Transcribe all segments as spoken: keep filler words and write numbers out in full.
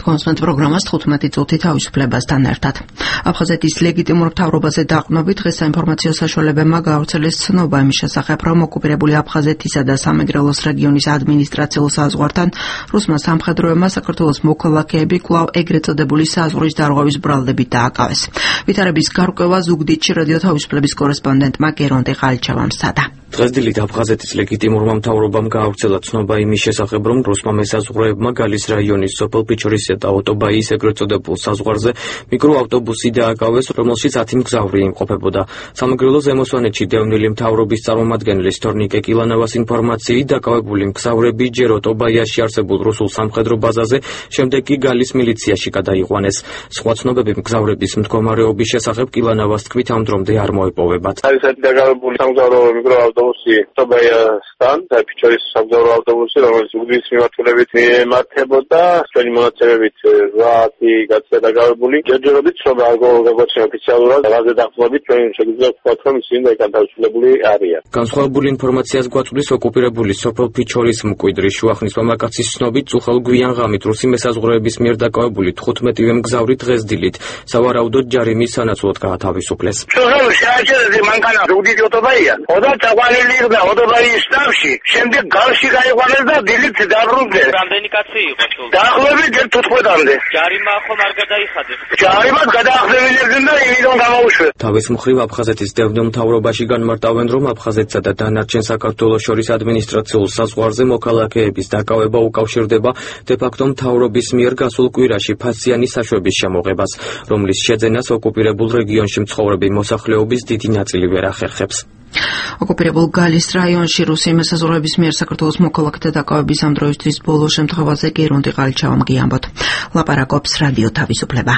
გონსმენთ პროგრამას თხუთმეტი წუთი თავისუფლებასთან ერთად. აფხაზეთის ლეგიტიმურ მთავრობაზე დაყრდნობით დღეს საინფორმაციო საშუალებებმა გაავრცელეს ცნობა იმის შესახებ, რომ ოკუპირებული აფხაზეთისა და სამეგრელოს რეგიონის ადმინისტრაციულ საზღვართან რუსმა სამხედროებმა საქართველოს მოქალაქეები კვლავ ეგრეთ წოდებული საზღვრის დარღვევის ბრალდებით დააკავეს. ვითარების გარკვევა ზუგდიდში რადიო თავისუფლების კორესპონდენტმა გერონტი ყალჩევამ სცადა. დღეს დილით აფხაზეთის ლეგიტიმურმა მთავრობამ გაავრცელა ცნობა იმის შესახებ, რომ რუსმა მესაზღვრეებმა გალის რაიონის სოფელ პიჩორისა და ოტობაიის ეგრეთ წოდებულ საზღვარზე მიკროავტობუსი დააკავეს, რომელშიც ათი მგზავრი იმყოფებოდა. სამეგრელო ზემოსვანეთში დევნილი მთავრობის წარმომადგენლის თორნიკე კილანავას ინფორმაციით დაკავებული მგზავრები ჯერ ოტობაიაში არსებულ რუსულ სამხედრო ბაზაზე, შემდეგ კი გალის მილიციაში გადაიყვანეს. სხვა ცნობები მგზავრების მდგომარეობის შესახებ კილანავას თქმით ამ დრომდე არ მოეპოვებათ. არის დაკავებული სამგზავრო მიკროავტობუსი ოტობაიასთან და პიჩორის სამგზავრო ავტობუსი, რომელიც ზუგდიდის მიმართულებით მიმართებოდა. ჩვენი მონაცემებით რვაათი კაცია დაკავებული. ჯერჯერობით ცნობა არ გაგვაჩნია ოფიციალურად, რაზე დაყრდნობით ჩვენ შეგვიძლია ვთქვათ, რომ ისინი განთავისუფლებული არიან. განსხვავებული ინფორმაციას გვაწვდის ოკუპირებული სოფელ პიჩორის მკვიდრი შუახნის მამაკაცის ცნობით, წუხელ გვიან ღამით რუსი მესაზღვრეების მიერ დაკავებული თხუთმეტივე მგზავრი დღეს დილით სავარაუდოდ ჯარიმის სანაცვლოდ გაათავისუფლეს. შეაჩერეთ მანქანა ზუგდიდი ოტობაია. ოდა წაყვანილი იქნა ოტობაიის სტამში, შემდეგ galში გაიყვანეს და დილით დაბრუნდნენ. რამდენი კაცი იყო თუ? დაახლოებით თოთხმეტამდე. ჯარიმა ხომ არ გადაიხადეს? ჯარიმად გადაახლებინებდნენ და იმიდან გამაუშვეს. თავის მხრივ აფხაზეთის დევნილ მთავრობაში განმარტავენ, რომ აფხაზეთსა და დანარჩენ საქართველოს შორის ადმინისტრაციულ საზღვარზე მოქალაქეების დაკავება უკავშირდება დე-ფაქტო მთავრობის მიერ გასულ კვირაში ფასიანი საშვების შემოღებას, რომლის შეძენას ოკუპირებულ რეგიონში მცხოვრები მოსახლეობის დიდი ნაწილი ვერ ახერხებს. ოკუპირებულ გალის რაიონში რუსი მესაზღვრეების მიერ საქართველოს მოქალაქეთა დაკავების ამ დროისთვის ბოლო შემთხვევაზე გერონტი ყალჩევამ გიამბოთ. ლაპარაკობს რადიო თავისუფლება.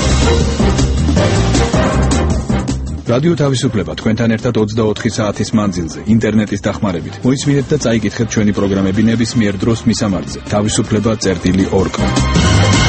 რადიო თავისუფლება თქვენთან ერთად ოცდაოთხი საათის მანძილზე ინტერნეტის დახმარებით. მოისმინეთ და წაიკითხეთ ჩვენი პროგრამები ნებისმიერ დროს მისამართზე. თავისუფლება წერტილი ორ.